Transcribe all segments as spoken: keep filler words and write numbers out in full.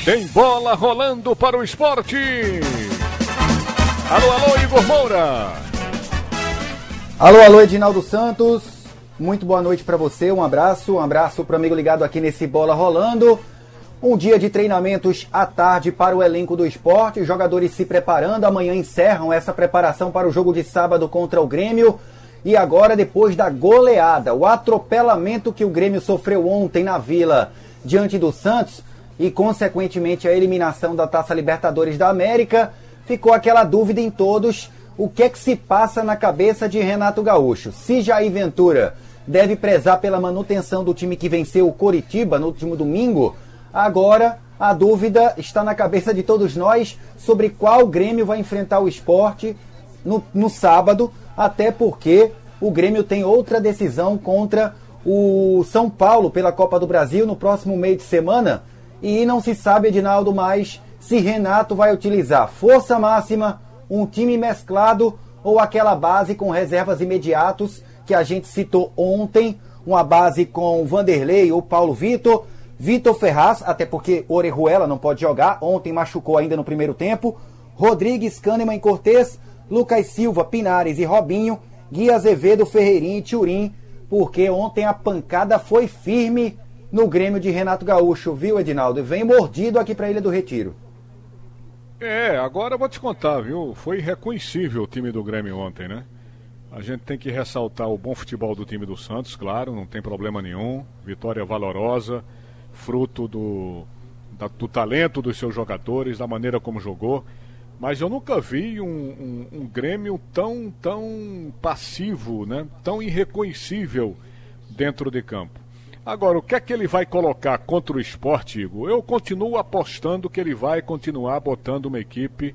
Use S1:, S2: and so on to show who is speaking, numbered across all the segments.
S1: Tem bola rolando para o esporte. Alô, alô, Igor Moura.
S2: Alô, alô, Edinaldo Santos. Muito boa noite para você, um abraço, um abraço para o amigo ligado aqui nesse Bola Rolando. Um dia de treinamentos à tarde para o elenco do esporte, os jogadores se preparando, amanhã encerram essa preparação para o jogo de sábado contra o Grêmio. E agora, depois da goleada, o atropelamento que o Grêmio sofreu ontem na Vila diante do Santos e, consequentemente, a eliminação da Taça Libertadores da América, ficou aquela dúvida em todos, o que é que se passa na cabeça de Renato Gaúcho. Se Jair Ventura deve prezar pela manutenção do time que venceu o Coritiba no último domingo, agora a dúvida está na cabeça de todos nós sobre qual Grêmio vai enfrentar o Sport no, no sábado, até porque o Grêmio tem outra decisão contra o São Paulo pela Copa do Brasil no próximo meio de semana, e não se sabe, Edinaldo, mais se Renato vai utilizar força máxima, um time mesclado ou aquela base com reservas imediatos que a gente citou ontem, uma base com Vanderlei ou Paulo Vitor, Vitor Ferraz, até porque Orejuela não pode jogar, ontem machucou ainda no primeiro tempo, Rodrigues, Kahneman e Cortez, Lucas Silva, Pinares e Robinho, Gui Azevedo, Ferreirinha e Turim, porque ontem a pancada foi firme no Grêmio de Renato Gaúcho, viu, Edinaldo? E vem mordido aqui para a Ilha do Retiro.
S1: É, agora eu vou te contar, viu? Foi irreconhecível o time do Grêmio ontem, né? A gente tem que ressaltar o bom futebol do time do Santos, claro, não tem problema nenhum. Vitória valorosa, fruto do, da, do talento dos seus jogadores, da maneira como jogou. Mas eu nunca vi um, um, um Grêmio tão, tão passivo, né? Tão irreconhecível dentro de campo. Agora, o que é que ele vai colocar contra o Sport, Igor? Eu continuo apostando que ele vai continuar botando uma equipe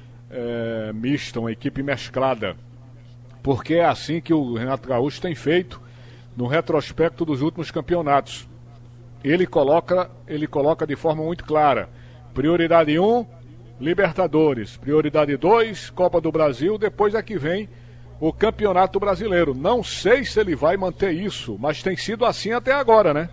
S1: é, mista, uma equipe mesclada. Porque é assim que o Renato Gaúcho tem feito no retrospecto dos últimos campeonatos. Ele coloca, ele coloca de forma muito clara. Prioridade um, Libertadores. Prioridade dois, Copa do Brasil. Depois é que vem o Campeonato Brasileiro. Não sei se ele vai manter isso, mas tem sido assim até agora, né?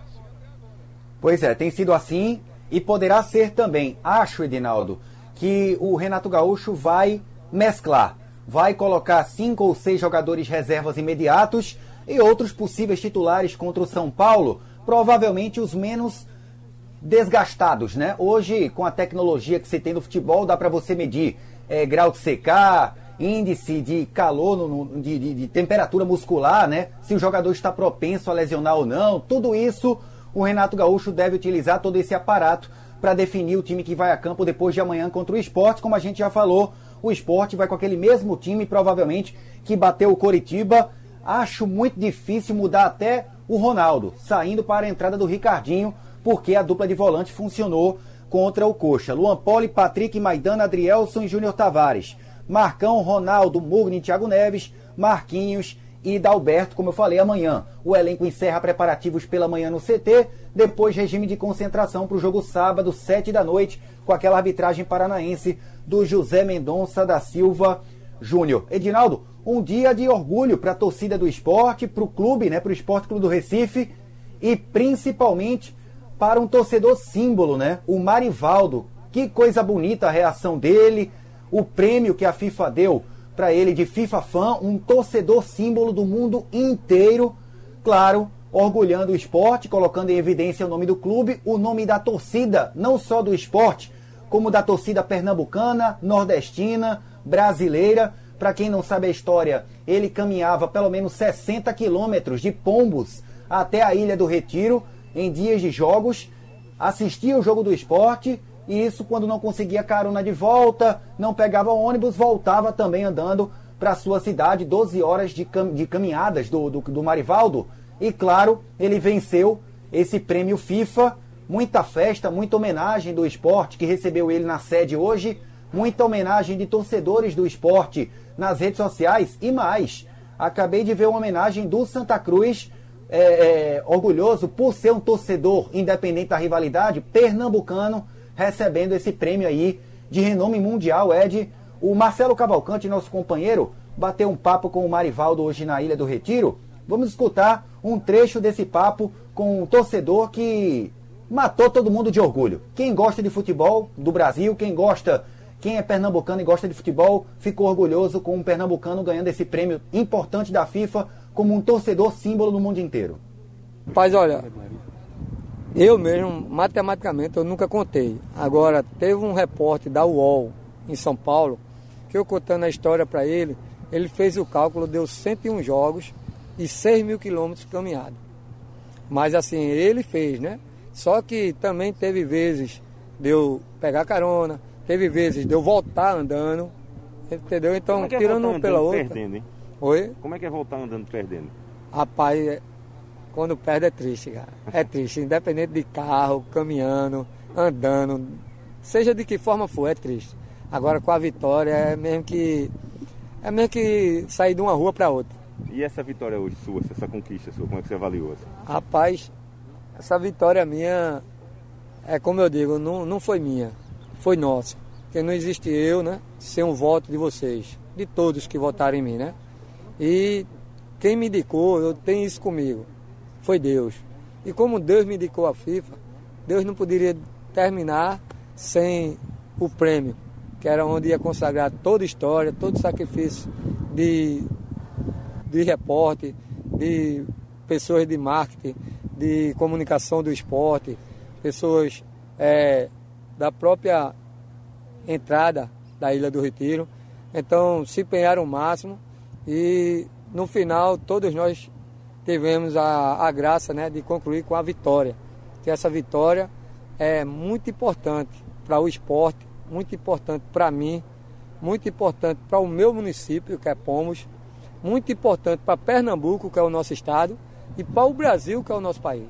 S2: Pois é, tem sido assim e poderá ser também. Acho, Edinaldo, que o Renato Gaúcho vai mesclar. Vai colocar cinco ou seis jogadores reservas imediatos e outros possíveis titulares contra o São Paulo, provavelmente os menos desgastados, né? Hoje, com a tecnologia que você tem no futebol, dá para você medir é, grau de secar, índice de calor, no, no, de, de, de temperatura muscular, né? Se o jogador está propenso a lesionar ou não. Tudo isso o Renato Gaúcho deve utilizar, todo esse aparato, para definir o time que vai a campo depois de amanhã contra o Sport. Como a gente já falou, o Sport vai com aquele mesmo time, provavelmente, que bateu o Coritiba. Acho muito difícil mudar até o Ronaldo, saindo para a entrada do Ricardinho, porque a dupla de volante funcionou contra o Coxa. Luan Poli, Patrick, Maidana, Adrielson e Júnior Tavares. Marcão, Ronaldo, Mugni, Thiago Neves, Marquinhos e Dalberto, como eu falei, amanhã. O elenco encerra preparativos pela manhã no C T, depois regime de concentração para o jogo sábado, sete da noite, com aquela arbitragem paranaense do José Mendonça da Silva Júnior. Edinaldo, um dia de orgulho para a torcida do esporte, para o clube, né, para o Esporte Clube do Recife e principalmente para um torcedor símbolo, né, o Marivaldo. Que coisa bonita a reação dele, o prêmio que a FIFA deu para ele de FIFA Fan, um torcedor símbolo do mundo inteiro, claro, orgulhando o esporte, colocando em evidência o nome do clube, o nome da torcida, não só do esporte, como da torcida pernambucana, nordestina, brasileira. Para quem não sabe a história, ele caminhava pelo menos sessenta quilômetros de Pombos até a Ilha do Retiro, em dias de jogos, assistia o jogo do esporte, e isso quando não conseguia carona de volta, não pegava ônibus, voltava também andando para sua cidade, doze horas de, cam de caminhadas do, do, do Marivaldo. E claro, ele venceu esse prêmio FIFA, muita festa, muita homenagem do esporte que recebeu ele na sede hoje, muita homenagem de torcedores do esporte nas redes sociais e mais. Acabei de ver uma homenagem do Santa Cruz, é, é, orgulhoso por ser um torcedor independente da rivalidade, pernambucano, recebendo esse prêmio aí de renome mundial. Ed, o Marcelo Cavalcante, nosso companheiro, bateu um papo com o Marivaldo hoje na Ilha do Retiro. Vamos escutar um trecho desse papo com um torcedor que matou todo mundo de orgulho. Quem gosta de futebol do Brasil, quem gosta, quem é pernambucano e gosta de futebol, ficou orgulhoso com um pernambucano ganhando esse prêmio importante da FIFA como um torcedor símbolo no mundo inteiro.
S3: Rapaz, olha, eu mesmo, matematicamente, eu nunca contei. Agora, teve um repórter da U O L em São Paulo, que eu contando a história para ele, ele fez o cálculo, deu cento e um jogos e seis mil quilômetros caminhados. Mas assim, ele fez, né? Só que também teve vezes de eu pegar carona, teve vezes de eu voltar andando, entendeu? Então,
S4: Como é que é
S3: tirando um pela outra...
S4: Perdendo, hein?
S3: Oi?
S4: Como é que é voltar andando perdendo?
S3: Rapaz, quando perde é triste, cara. É triste, independente de carro, caminhando, andando, seja de que forma for, é triste. Agora com a vitória é mesmo que é mesmo que sair de uma rua para outra.
S4: E essa vitória hoje sua, essa conquista sua, como é que você avaliou?
S3: Rapaz, essa vitória minha, é como eu digo, não, não foi minha, foi nossa. Porque não existe eu, né, sem um voto de vocês, de todos que votaram em mim, né? E quem me indicou, eu tenho isso comigo, foi Deus. E como Deus me indicou a FIFA, Deus não poderia terminar sem o prêmio, que era onde ia consagrar toda a história, todo o sacrifício de, de repórter, de pessoas de marketing, de comunicação do esporte, pessoas é, da própria entrada da Ilha do Retiro. Então se empenharam o máximo e no final todos nós tivemos a, a graça, né, de concluir com a vitória. Que essa vitória é muito importante para o esporte, muito importante para mim, muito importante para o meu município, que é Pomos, muito importante para Pernambuco, que é o nosso estado, e para o Brasil, que é o nosso país.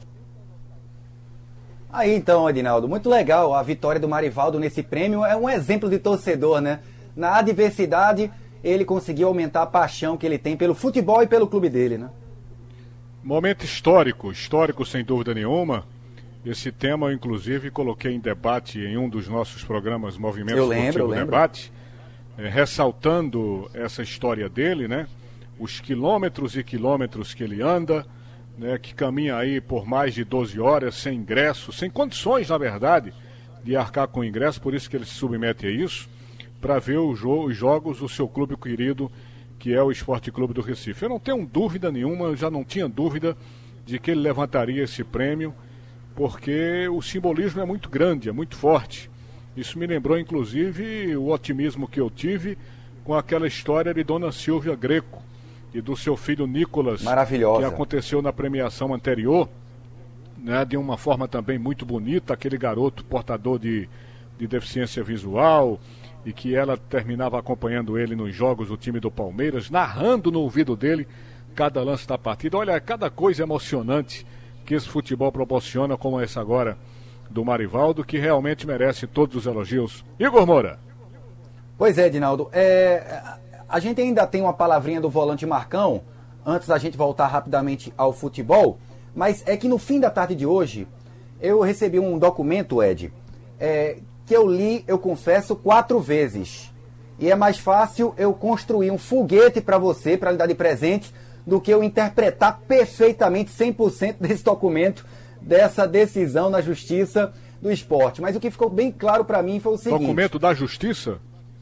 S2: Aí então, Edinaldo, muito legal a vitória do Marivaldo nesse prêmio, é um exemplo de torcedor, né? Na adversidade, ele conseguiu aumentar a paixão que ele tem pelo futebol e pelo clube dele, né?
S1: Momento histórico, histórico sem dúvida nenhuma. Esse tema eu inclusive coloquei em debate em um dos nossos programas Movimento
S2: eu lembro,
S1: Esportivo
S2: eu lembro.
S1: Debate, é, ressaltando essa história dele, né? Os quilômetros e quilômetros que ele anda, né? Que caminha aí por mais de doze horas sem ingresso, sem condições, na verdade, de arcar com ingresso, por isso que ele se submete a isso, para ver o jo- os jogos do seu clube querido, que é o Esporte Clube do Recife. Eu não tenho dúvida nenhuma, eu já não tinha dúvida de que ele levantaria esse prêmio, porque o simbolismo é muito grande, é muito forte. Isso me lembrou, inclusive, o otimismo que eu tive com aquela história de Dona Silvia Greco e do seu filho Nicolas,
S2: maravilhosa,
S1: que aconteceu na premiação anterior, né, de uma forma também muito bonita, aquele garoto portador de, de deficiência visual, e que ela terminava acompanhando ele nos jogos do time do Palmeiras, narrando no ouvido dele cada lance da partida. Olha, cada coisa emocionante que esse futebol proporciona, como essa agora do Marivaldo, que realmente merece todos os elogios. Igor Moura.
S2: Pois é, Edinaldo, é, a gente ainda tem uma palavrinha do volante Marcão, antes da gente voltar rapidamente ao futebol, mas é que no fim da tarde de hoje, eu recebi um documento, Ed, é, que eu li, eu confesso, quatro vezes. E é mais fácil eu construir um foguete para você, para lhe dar de presente, do que eu interpretar perfeitamente cem por cento desse documento, dessa decisão na Justiça do Esporte. Mas o que ficou bem claro para mim foi o seguinte...
S1: Documento da Justiça?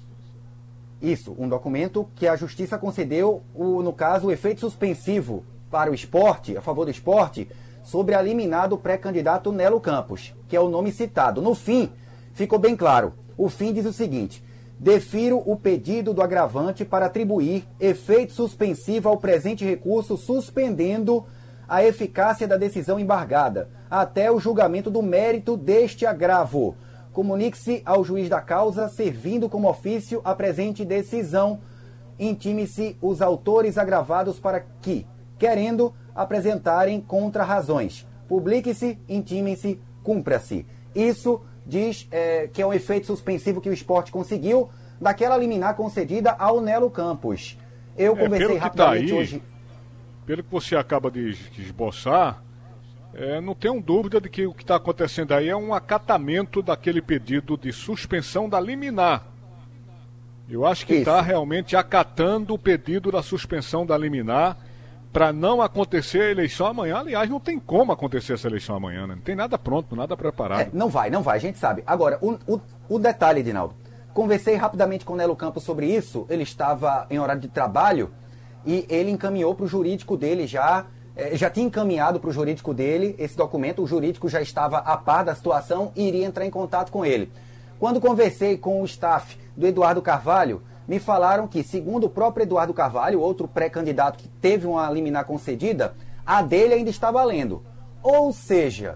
S2: Isso, um documento que a Justiça concedeu, o, no caso, o efeito suspensivo para o esporte, a favor do esporte, sobre a liminar do pré-candidato Nelo Campos, que é o nome citado. No fim, ficou bem claro. O fim diz o seguinte: defiro o pedido do agravante para atribuir efeito suspensivo ao presente recurso, suspendendo a eficácia da decisão embargada, até o julgamento do mérito deste agravo. Comunique-se ao juiz da causa, servindo como ofício a presente decisão. Intime-se os autores agravados para que, querendo, apresentarem contra-razões. Publique-se, intimem-se, cumpra-se. Isso diz é, que é um efeito suspensivo que o esporte conseguiu daquela liminar concedida ao Nelo Campos. Eu
S1: é,
S2: conversei
S1: pelo que
S2: rapidamente
S1: tá aí,
S2: hoje...
S1: Pelo que você acaba de, de esboçar, é, não tenho dúvida de que o que está acontecendo aí é um acatamento daquele pedido de suspensão da liminar. Eu acho que está realmente acatando o pedido da suspensão da liminar para não acontecer a eleição amanhã. Aliás, não tem como acontecer essa eleição amanhã, né? Não tem nada pronto, nada preparado.
S2: É, não vai, não vai, a gente sabe. Agora, o, o, o detalhe, Edinaldo, conversei rapidamente com o Nelo Campos sobre isso, ele estava em horário de trabalho e ele encaminhou para o jurídico dele já, eh, já tinha encaminhado para o jurídico dele esse documento, o jurídico já estava a par da situação e iria entrar em contato com ele. Quando conversei com o staff do Eduardo Carvalho, me falaram que, segundo o próprio Eduardo Carvalho, outro pré-candidato que teve uma liminar concedida, a dele ainda está valendo. Ou seja,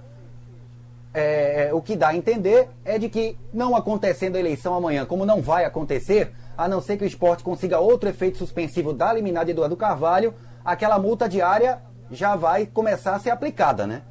S2: é, o que dá a entender é de que, não acontecendo a eleição amanhã, como não vai acontecer, a não ser que o Sport consiga outro efeito suspensivo da liminar de Eduardo Carvalho, aquela multa diária já vai começar a ser aplicada, né?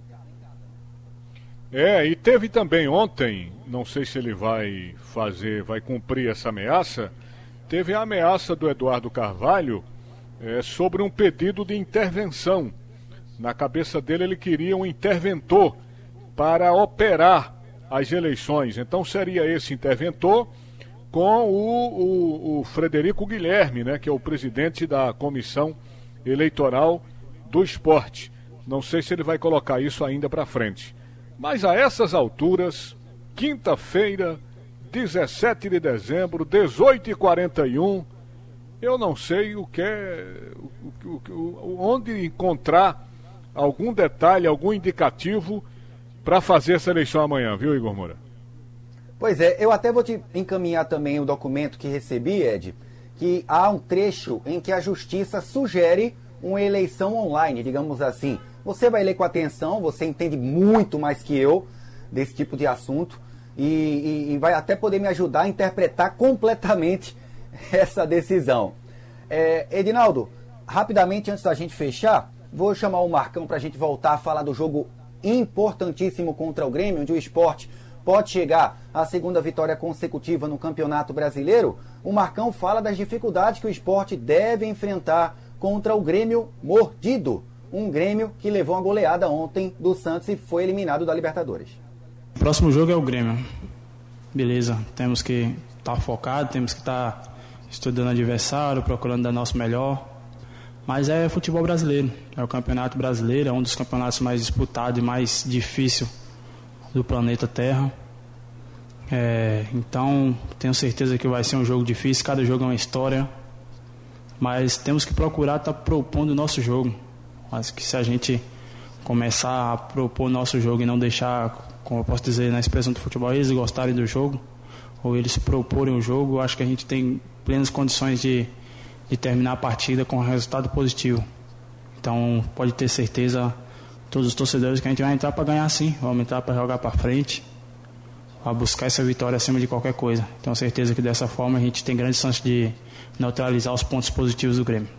S1: É, e teve também ontem, não sei se ele vai fazer, vai cumprir essa ameaça, teve a ameaça do Eduardo Carvalho é, sobre um pedido de intervenção. Na cabeça dele ele queria um interventor para operar as eleições. Então seria esse interventor com o, o, o Frederico Guilherme, né, que é o presidente da Comissão Eleitoral do Esporte. Não sei se ele vai colocar isso ainda para frente. Mas a essas alturas, quinta-feira, dezessete de dezembro, dezoito e quarenta e um, eu não sei o que é, o, o, o, onde encontrar algum detalhe, algum indicativo para fazer essa eleição amanhã, viu, Igor Moura?
S2: Pois é, eu até vou te encaminhar também o documento que recebi, Ed, que há um trecho em que a Justiça sugere uma eleição online, digamos assim. Você vai ler com atenção, você entende muito mais que eu desse tipo de assunto e, e, e vai até poder me ajudar a interpretar completamente essa decisão. É, Edinaldo, rapidamente antes da gente fechar, vou chamar o Marcão para a gente voltar a falar do jogo importantíssimo contra o Grêmio, onde o Sport pode chegar à segunda vitória consecutiva no Campeonato Brasileiro. O Marcão fala das dificuldades que o Sport deve enfrentar contra o Grêmio mordido. Um Grêmio que levou uma goleada ontem do Santos e foi eliminado da Libertadores.
S5: O próximo jogo é o Grêmio. Beleza, temos que estar focado, temos que estar estudando o adversário, procurando dar nosso melhor. Mas é futebol brasileiro, é o Campeonato Brasileiro, é um dos campeonatos mais disputados e mais difíceis do planeta Terra. É, então, tenho certeza que vai ser um jogo difícil, cada jogo é uma história. Mas temos que procurar estar propondo o nosso jogo. Acho que se a gente começar a propor o nosso jogo e não deixar, como eu posso dizer na expressão do futebol, eles gostarem do jogo, ou eles proporem o jogo, acho que a gente tem plenas condições de, de terminar a partida com um resultado positivo. Então, pode ter certeza, todos os torcedores, que a gente vai entrar para ganhar sim, vamos entrar para jogar para frente, para buscar essa vitória acima de qualquer coisa. Tenho certeza que dessa forma a gente tem grande chance de neutralizar os pontos positivos do Grêmio.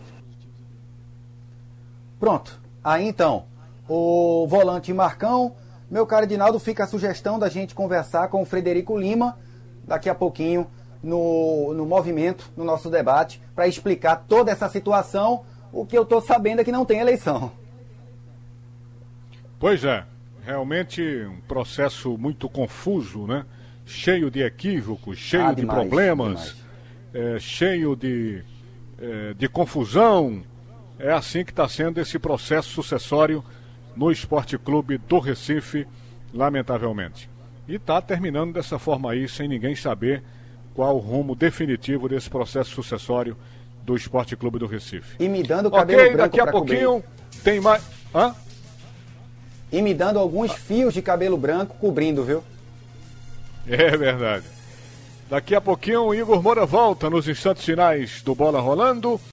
S2: Pronto, aí então, o volante Marcão, meu caro Edinaldo, fica a sugestão da gente conversar com o Frederico Lima, daqui a pouquinho, no, no movimento, no nosso debate, para explicar toda essa situação. O que eu estou sabendo é que não tem eleição.
S1: Pois é, realmente um processo muito confuso, né? Cheio de equívocos, cheio ah, de demais, problemas, é, cheio de, é, de confusão. É assim que está sendo esse processo sucessório no Esporte Clube do Recife, lamentavelmente. E está terminando dessa forma aí, sem ninguém saber qual o rumo definitivo desse processo sucessório do Esporte Clube do Recife.
S2: E me dando o cabelo
S1: okay,
S2: branco
S1: daqui a pouquinho cobrir. Tem mais... Hã?
S2: E me dando alguns fios de cabelo branco cobrindo, viu?
S1: É verdade. Daqui a pouquinho o Igor Moura volta nos instantes finais do Bola Rolando.